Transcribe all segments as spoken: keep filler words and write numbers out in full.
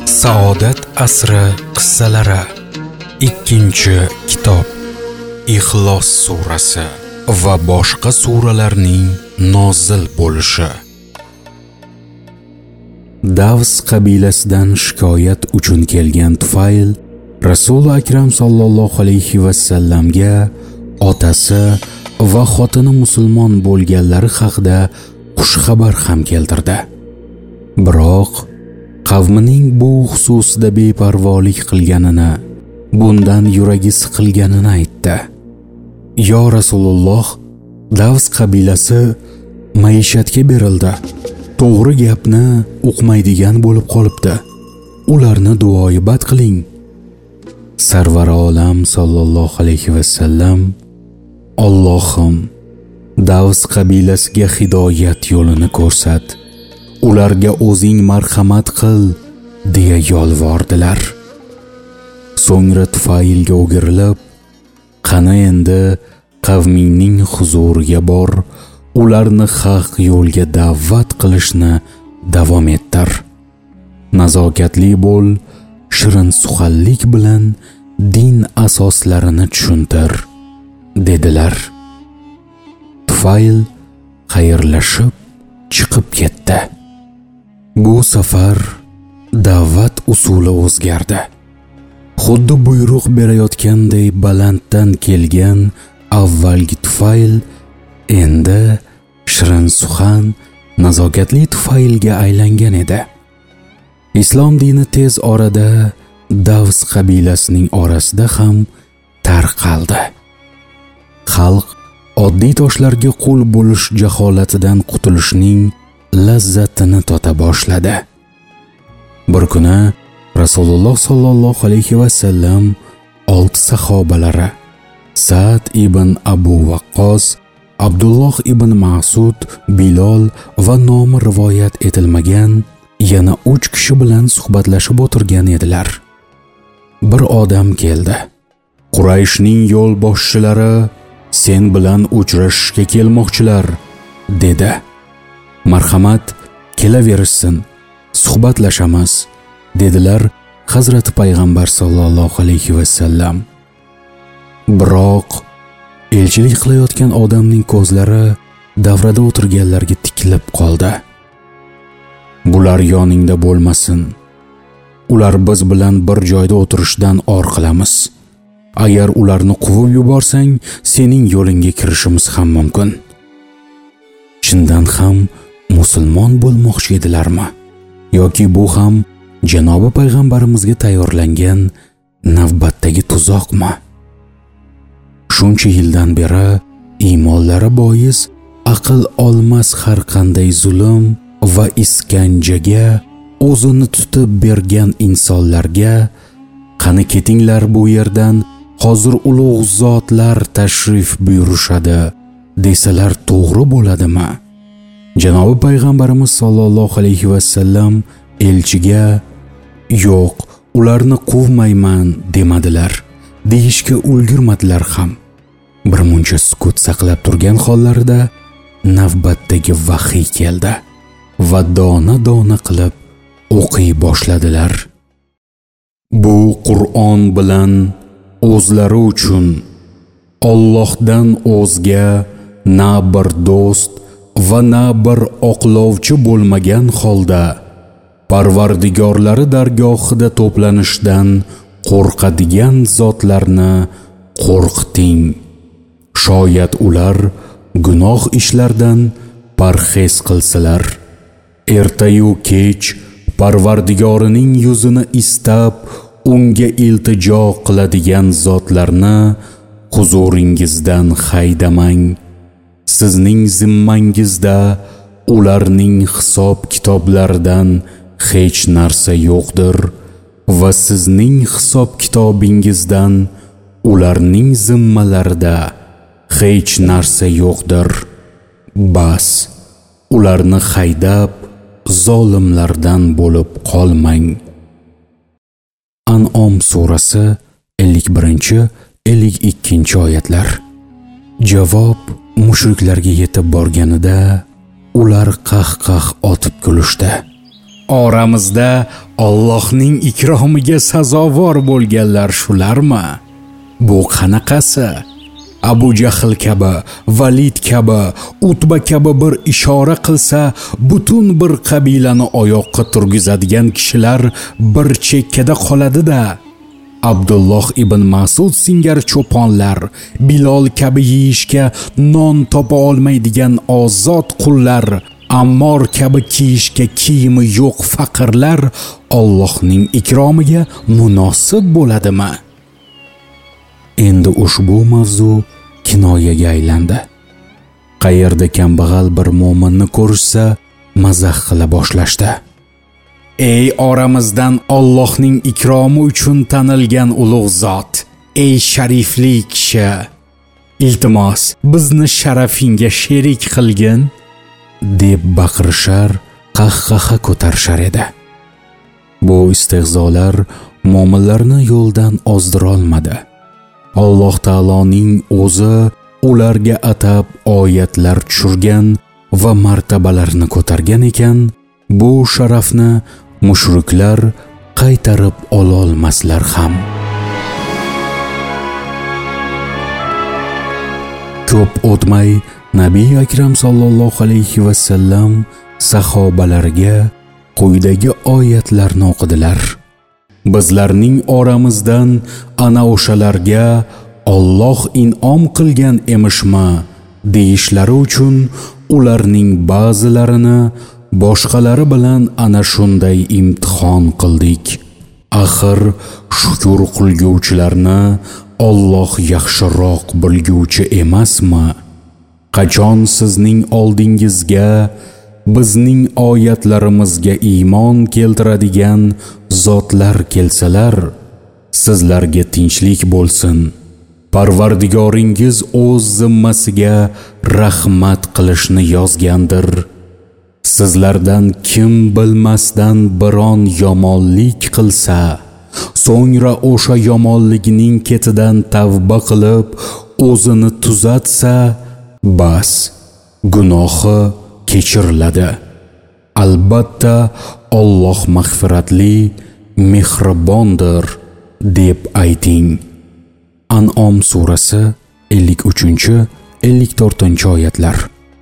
Saodat asri qissalari. Ikkinchi kitob. Ixlos surasi va boshqa suralarning nozil bo'lishi. Davs qabilasidan shikoyat uchun kelgan Tufayl Rasul Akram sallallohu alayhi va sallamga otasi va xotini musulmon bo'lganlari haqida xushxabar ham keltirdi. Biroq qavmining bu xususida beparvolik qilganini, bundan yuragi siqilganini aytdi. Yo Rasululloh, Davs qabilasi maishatga berildi. To'g'ri gapni o'qmaydigan bo'lib qolibdi. Ularni duoibat qiling. Sarvar olam sallallohu alayhi va sallam: Allohim, Davs qabilasiga hidoyat yo'lini ko'rsat. Ularga o'zing marhamat qil, deya yolvordilar. So'ngra Tufaylga o'girilib: Qani endi qavmingning huzuriga bor, ularni haq yo'lga da'vat qilishni davom ettir. Nazokatli bo'l, shirin suxallik bilan din asoslarini tushuntir, dedilar. Tufayl xayrlashib chiqib ketdi. Bu safar da'vat usuli o'zgardi. Xuddi buyruq berayotganday balanddan kelgan avvalgi Tufayl endi shirin suxan, nazokatli Tufaylga aylangan edi. Islom dini tez orada Davs qabilasining orasida ham tarqaldi. Xalq oddiy toshlarga qul bo'lish jaholatidan qutulishning lazzatini tota boshladi. Bir kuni Rasululloh sallallohu alayhi va sallam olti sahobalari Sa'd ibn Abu Waqqos, Abdulloh ibn Mas'ud, Bilol va nomi rivoyat etilmagan yana uch kishi bilan suhbatlashib o'tirgan edilar. Bir odam keldi. Qurayshning yo'l boshchilari sen bilan uchrashishga kelmoqchilar, dedi. Marhamat, kelaverishsin, suhbatlashamiz, dedilar Hazrat payg'ambar sallallohu alayhi va sallam. Biroq elchilik qilayotgan odamning ko'zlari davrada o'tirganlarga tikilib qoldi. Bular yoningda bo'lmasin. Ular biz bilan bir joyda o'tirishdan or qilamiz. Agar ularni quvib yuborsang, sening yo'lingga kirishimiz ham mumkin. Chindan ham musulmon bo'lmoqchi edilarmi? Yoki bu ham Janobi payg'ambarimizga tayyorlangan navbatdagi tuzoqmi? Shuncha yildan beri iymonlari bois aql olmas har qanday zulm va iskanjaga o'zini tutib bergan insonlarga qani ketinglar bu yerdan, hozir ulug' zotlar tashrif buyurishadi desalar to'g'ri bo'ladimi? Janobi payg'ambarimiz sallallohu alayhi va sallam elchiga yo'q, ularni quvmayman demadilar, deyishga ulgurmadilar ham. Bir muncha sukut saqlab turgan hollarida navbatdagi vahiy keldi va dona-dona qilib o'qiy boshladilar. Bu Qur'on bilan o'zlari uchun Allohdan o'zga na bir do'st va na bir oqlovchi bo'lmagan holda Parvardigorlari dargohida to'planishdan qo'rqadigan zotlarni qo'rqiting. Shoyat ular gunoh ishlardan parhez qilsalar, ertayu kech Parvardigorining yuzini istab unga iltijo qiladigan zotlarni huzuringizdan haydamang. Sizning zimmangizda ularning hisob kitoblaridan hech narsa yo'qdir va sizning hisob kitobingizdan ularning zimmalarida hech narsa yo'qdir. Bas, ularni haydab zolimlardan bo'lib qolmang. An'om surasi ellik birinchi ellik ikkinchi oyatlar. Javob mushriklarga yetib borganida ular qah-qah otib kulishdi. Oramizda Allohning ikromiga sazovor bo'lganlar shularmi? Bu qanaqasi? Abu Jahl kabi, Valid kabi, Utba kabi bir ishora qilsa, butun bir qabilani oyoqqa turgizadigan kishilar bir chekkada qoladi-da. Abdulloh ibn Mas'ud singari cho'ponlar, Bilol kabi yeyishga non topa olmaydigan ozod qullar, Ammor kabi kiyishga kiyimi yo'q faqirlar Allohning ikromiga munosib bo'ladimi? Endi ushbu mavzu kinoyaga aylandi. Qayerda kambag'al bir mo'minni ko'rishsa, mazax qila boshlashdi. Ey oramizdan Allohning ikromi uchun tanilgan ulug' zot, ey sharifli kishi, iltimos, bizni sharafingga sherik qilgin, deb baqirishar, qahqaha ko'tarishar edi. Bu istehzolar mo'minlarni yo'ldan ozdira olmadi. Alloh taoloning o'zi ularga atab oyatlar tushirgan va martabalarni ko'targan ekan, bu sharafni mushriklar qaytarib ola olmaslar ham. Ko'p o'tmay Nabiy Akram sallallohu alayhi va sallam sahobalarga quyidagi oyatlarni o'qidilar. Bizlarning oramizdan ana o'shalarga Alloh in'om qilgan emishmi deyishlari uchun ularning ba'zilarini boshqalari bilan ana shunday imtihon qildik. Axir shukr qilguvchilarni Alloh yaxshiroq bilguvchi emasmi? Qachon sizning oldingizga bizning oyatlarimizga iymon keltiradigan zotlar kelsalar, sizlarga tinchlik bo'lsin. Parvardigoringiz o'z zimmasiga rahmat qilishni yozgandir. Sizlardan kim bilmasdan biron yomonlik qilsa, so'ngra o'sha yomonligining ketidan tavba qilib, o'zini tuzatsa, bas, gunohi kechiriladi. Albatta Alloh mag'firatli, mehribondir deb ayting. An'om surasi ellik uchinchi ellik to'rtinchi oyatlar.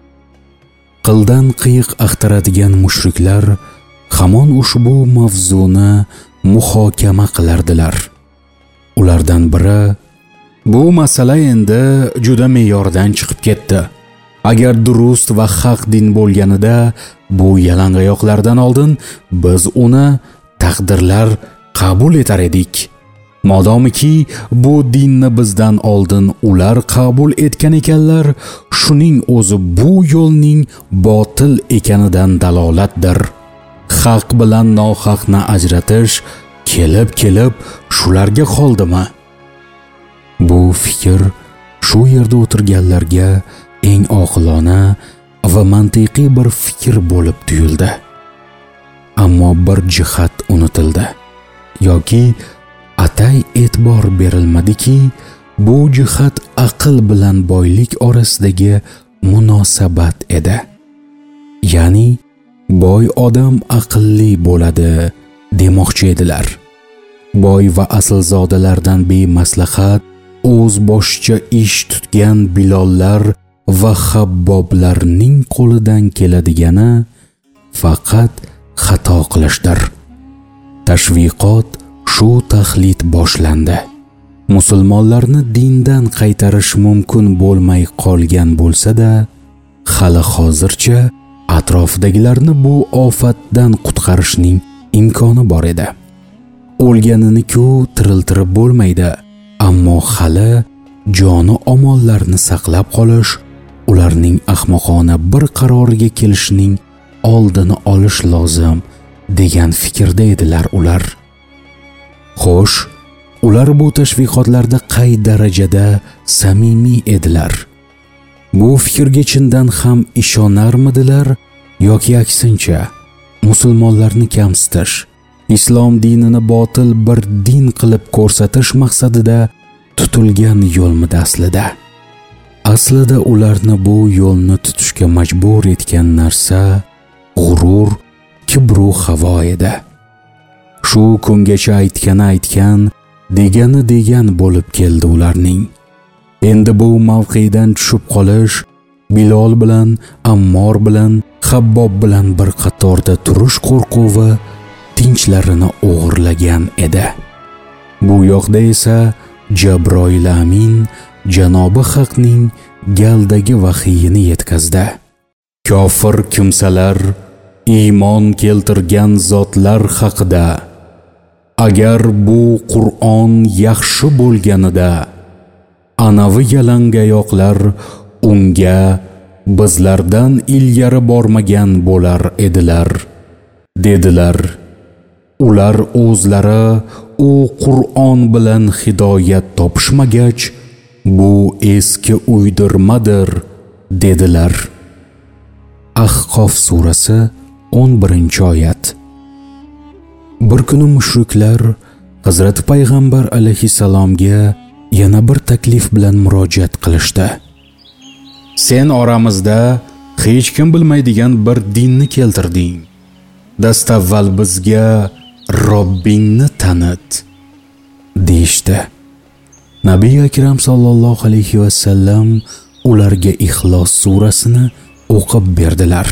Qildan qiyiq axtaradigan mushriklar hamon ushbu mavzuni muhokama qilardilar. Ulardan biri, bu masala endi juda me'yordan chiqib ketdi. Agar durust va haq din bo'lganida, bu yalangoyoqlardan oldin biz uni taqdirlar qabul etar edik. Modomiki bu dinni bizdan oldin ular qabul etgan ekanlar, shuning o'zi bu yo'lning botil ekanidan dalolatdir. Haq bilan nohaqni ajratish kelib-kelib shularga qoldimi? Bu fikr shu yerda o'tirganlarga eng oqilona va mantiqiy bir fikr bo'lib tuyuldi. Ammo bir jihat unutildi yoki atay e'tibor berilmadiki, bu jihat aql bilan boylik orasidagi munosabat edi. Ya'ni boy odam aqlli bo'ladi demoqchi edilar. Boy va aslzodalardan bemaslahat o'z boshicha ish tutgan Bilollar va Habboblarning qo'lidan keladigani faqat xato qilishdir. Tashviqot shu taxlit boshlandi. Musulmonlarni dindan qaytarish mumkin bo'lmay qolgan bo'lsa-da, hali hozircha atrofdagilarni bu ofatdan qutqarishning imkoni bor edi. O'lganini-ku tiriltirib bo'lmaydi, ammo hali joni omonlarni saqlab qolish, ularning ahmoqona bir qarorga kelishining oldini olish lozim degan fikrda edilar ular. Xo'sh, ular bu tashviqotlarda qay darajada samimiy edilar? Bu fikrga chindan ham ishonarmidilar yoki aksincha musulmonlarni kamsitish, islom dinini botil bir din qilib ko'rsatish maqsadida tutilgan yo'lmidi aslida? Aslida ularni bu yo'lni tutishga majbur etgan narsa g'urur, kibru havo edi. Shu kungacha aytgani aytgan, degani degan bo'lib keldi ularning. Endi bu mavqedan tushib qolish Bilol bilan, Ammor bilan, Habbob bilan bir qatorda turish qo'rquvi tinchlarini o'g'irlagan edi. Bu yoqda esa Jabroil Amin Janobi Haqning galdagi vahiyini yetkazdi. Kofir kimsalar iymon keltirgan zotlar haqida agar bu Qur'on yaxshi bo'lganida anavi yalangoyoqlar unga bizlardan ilgari bormagan bo'lar edilar dedilar. Ular o'zlari u Qur'on bilan hidoyat topishmagach bu eski uydirmadir dedilar. Ahqof surasi o'n birinchi oyat. Bir kuni mushriklar Hazrat Payg'ambar alayhisalomga yana bir taklif bilan murojaat qilishdi. Sen oramizda hech kim bilmaydigan bir dinni keltirding. Dastavval bizga Robbingni tanit deyishdi. Nabiy akram sallallohu alayhi va sallam ularga Ixlos surasini o'qib berdilar.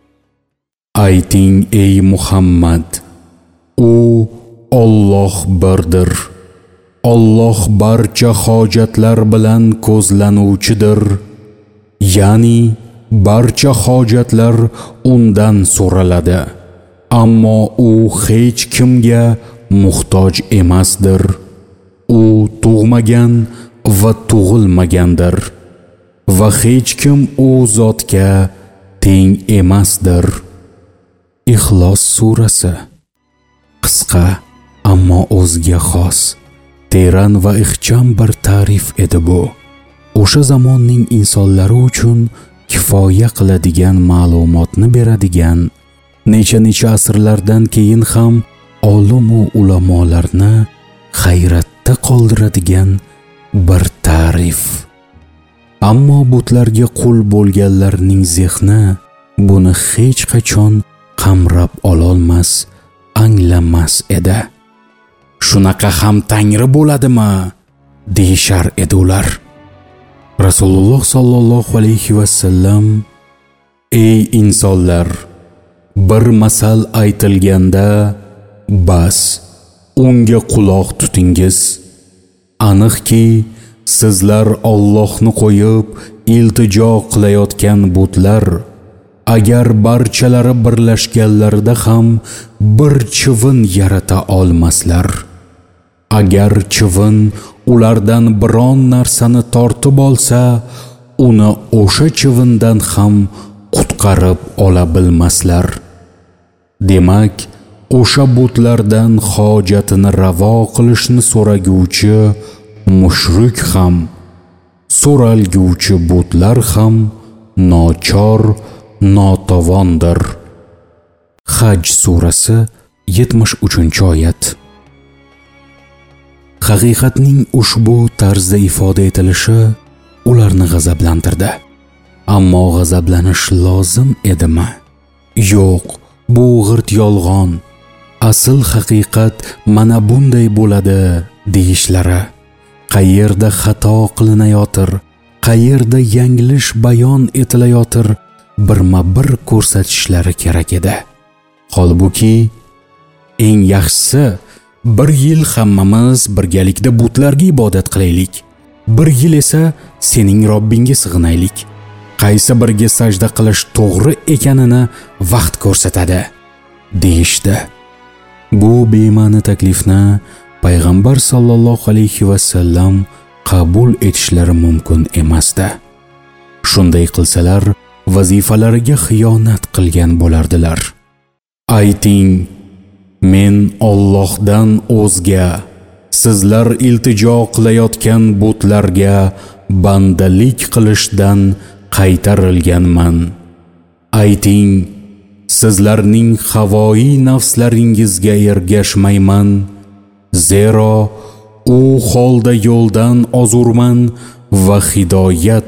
Ayting ey Muhammad, u Alloh birdir. Alloh barcha hojatlar bilan ko'zlanuvchidir. Ya'ni barcha hojatlar undan so'raladi. Ammo u hech kimga muhtoj emasdir. U tug'magan va tug'ilmagandir va hech kim u zotga teng emasdir. Ixlos surasi qisqa ammo o'ziga xos, teran va ixcham bir ta'rif edi bu. O'sha zamonning insonlari uchun kifoya qiladigan ma'lumotni beradigan, necha-necha asrlardan keyin ham olim va ulamolarni hayratda qoldiradigan bir ta'rif. Ammo butlarga qul bo'lganlarning zehni buni hech qachon qamrab ololmas, anglamas edi. Shunaqa ham Tangri bo'ladimi? deyishar edi ular. Rasululloh sallallohu alayhi va sallam: ey insonlar, bir masal aytilganda bas unga quloq tutingiz. Aniqki sizlar Allohni qo'yib iltijo qilayotgan butlar agar barchalari birlashganlarida ham bir chivin yarata olmaslar. Agar chivin ulardan biron narsani tortib olsa, uni o'sha chivindan ham qutqarib ola bilmaslar. Demak, o'sha butlardan hojatini ravo qilishni so'raguvchi mushrik ham, so'ralguvchi butlar ham nochor, notavondir. Haj surasi yetmish uchinchi oyat. Haqiqatning ushbu tarzda ifoda etilishi ularni g'azablantirdi. Ammo g'azablanish lozim edimi? Yo'q, bu g'irt yolg'on. Asl haqiqat mana bunday bo'ladi deyishlari, qayerda xato qilinayotir, qayerda yanglish bayon etilayotir, birma-bir ko'rsatishlari kerak edi. Holbuki eng yaxshisi bir yil hammamiz birgalikda butlarga ibodat qilaylik. Bir yil esa sening Robbingga sig'inaylik. Qaysi biriga sajda qilish to'g'ri ekanini vaqt ko'rsatadi deyishdi. Bu bema'ni taklifni payg'ambar sallallohu alayhi va sallam qabul etishlari mumkin emasdi. Shunday qilsalar vazifalariga xiyonat qilgan bo'lardilar. Ayting, men Allohdan o'zga sizlar iltijo qilayotgan butlarga bandalik qilishdan qaytarilganman. Ayting, sizlarning havoyi nafslaringizga ergashmayman, zero u holda yo'ldan ozurman va hidoyat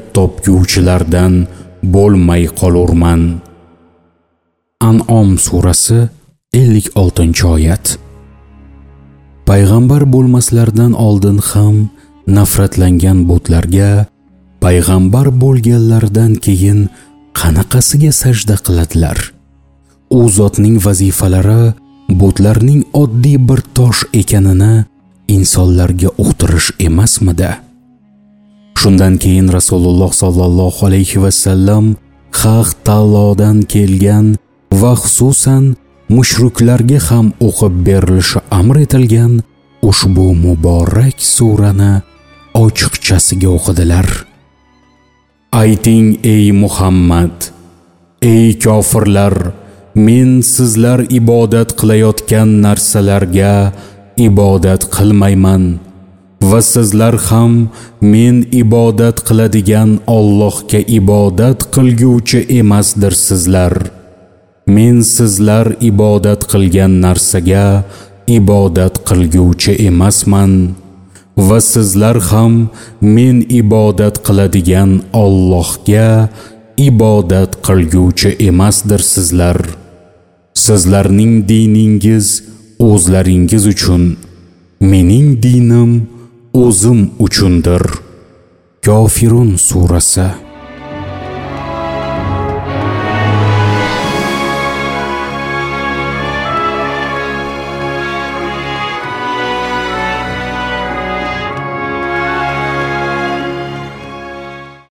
topguvchilardan bo'lmay qolurman. An'om surasi ellik oltinchi oyat. Payg'ambar bo'lmaslardan oldin ham nafratlangan butlarga payg'ambar bo'lganlardan keyin qanaqasiga sajda qiladilar? U zotning vazifalari butlarning oddiy bir tosh ekanini insonlarga uqtirish emasmidi? Shundan keyin Rasululloh sollallohu alayhi va sallam Haq Taolodan kelgan va xususan mushriklarga ham o'qib berilishi amr etilgan ushbu muborak surani ochiqchasiga o'qidilar. Ayting ey Muhammad, ey kofirlar, men sizlar ibodat qilayotgan narsalarga ibodat qilmayman va sizlar ham men ibodat qiladigan Allohga ibodat qilguvchi emasdirsizlar. Men sizlar ibodat qilgan narsaga ibodat qilguvchi emasman va sizlar ham men ibodat qiladigan Allohga ibodat qilguvchi emasdirsizlar. Sizlarning diningiz o'zlaringiz uchun, mening dinim o'zim uchundir. Kofirun surasi.